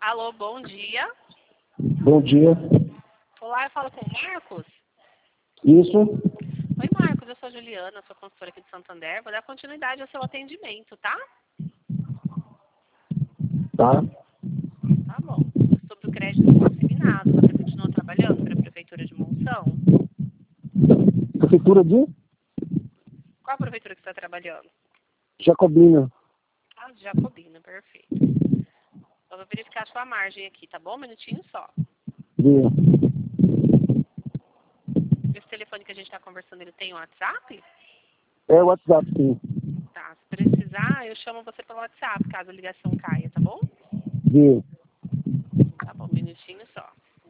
Alô, bom dia. Bom dia. Olá, eu falo com o Marcos. Isso? Oi, Marcos, eu sou a Juliana, sou consultora aqui de Santander. Vou dar continuidade ao seu atendimento, tá? Tá. Tá bom. Sobre o crédito consignado, você continua trabalhando para a Prefeitura de Monção? Prefeitura de Qual a prefeitura que você está trabalhando? Jacobina. Ah, de Jacobina, perfeito. Eu vou verificar a sua margem aqui, tá bom? Um minutinho só. Dia. Esse telefone que a gente está conversando, ele tem WhatsApp? É o WhatsApp, sim. Tá, se precisar, eu chamo você pelo WhatsApp, caso a ligação caia, tá bom? Dia. Tá bom, um minutinho só.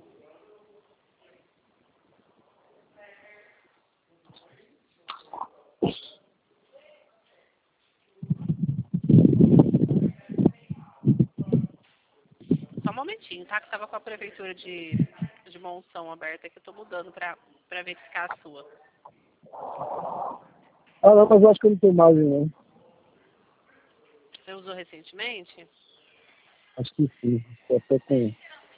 Só um momentinho, tá? Que tava com a prefeitura de Monção aberta, que eu tô mudando pra verificar a sua. Ah, não, mas eu acho que eu não tenho margem, não. Você usou recentemente? Acho que sim. Eu até com...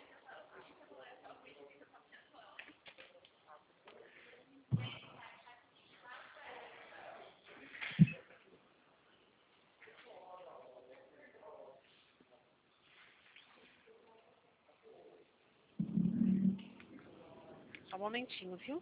Só um momentinho, viu?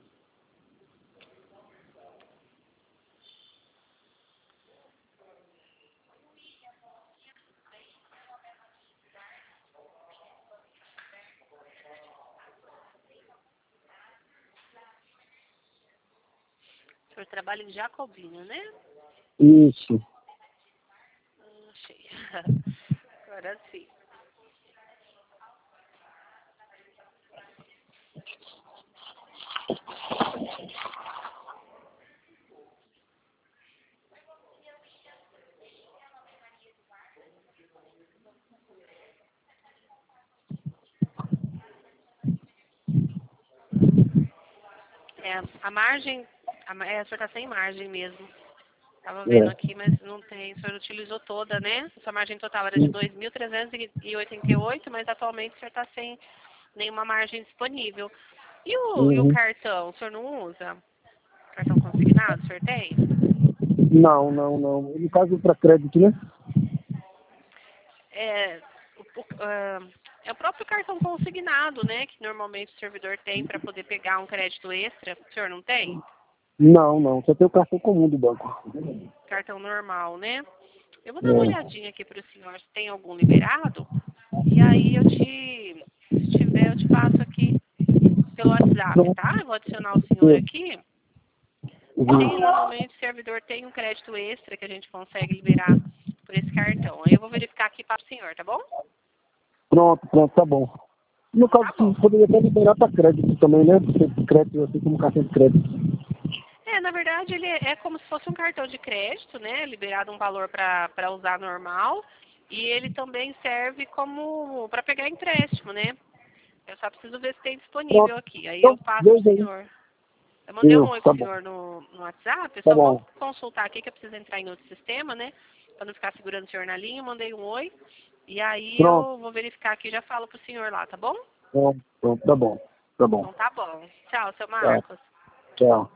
O senhor trabalha em Jacobina, né? Isso. Achei. Agora sim. É, a margem, o senhor tá sem margem mesmo. Tava vendo aqui, mas não tem. O senhor utilizou toda, né? Sua margem total era de 2.388, mas atualmente o senhor está sem nenhuma margem disponível. E o Uhum. cartão? O senhor não usa? Cartão consignado, o senhor tem? Não, não, não. No caso, para crédito, né? É, é o próprio cartão consignado, né? Que normalmente o servidor tem para poder pegar um crédito extra. O senhor não tem? Não, não. Só tem o cartão comum do banco. Cartão normal, né? Eu vou dar uma É. olhadinha aqui para o senhor se tem algum liberado. E aí se tiver, eu te passo aqui pelo WhatsApp, Pronto. tá? Eu vou adicionar o senhor aqui. Uhum. E normalmente o servidor tem um crédito extra que a gente consegue liberar por esse cartão. Aí eu vou verificar aqui para o senhor, tá bom? Pronto, pronto, tá bom. No Então caso, tá bom. sim, poderia até liberar para crédito também, né? Porque crédito, assim como cartão de crédito. Na verdade, ele é como se fosse um cartão de crédito, né? Liberado um valor para usar normal. E ele também serve como para pegar empréstimo, né? Eu só preciso ver se tem disponível Pronto. aqui. Aí eu Então, passo pro veja aí. senhor. Eu mandei um oi Tá pro bom. senhor no WhatsApp. Eu Tá só vou bom. consultar aqui que eu preciso entrar em outro sistema, né? Para não ficar segurando o senhor na linha. Eu mandei um oi. E aí Pronto. eu vou verificar aqui e já falo pro senhor lá, tá bom? Pronto, pronto, tá bom. Tá bom. Então tá bom. Tchau, seu Tá. Marcos. Tchau.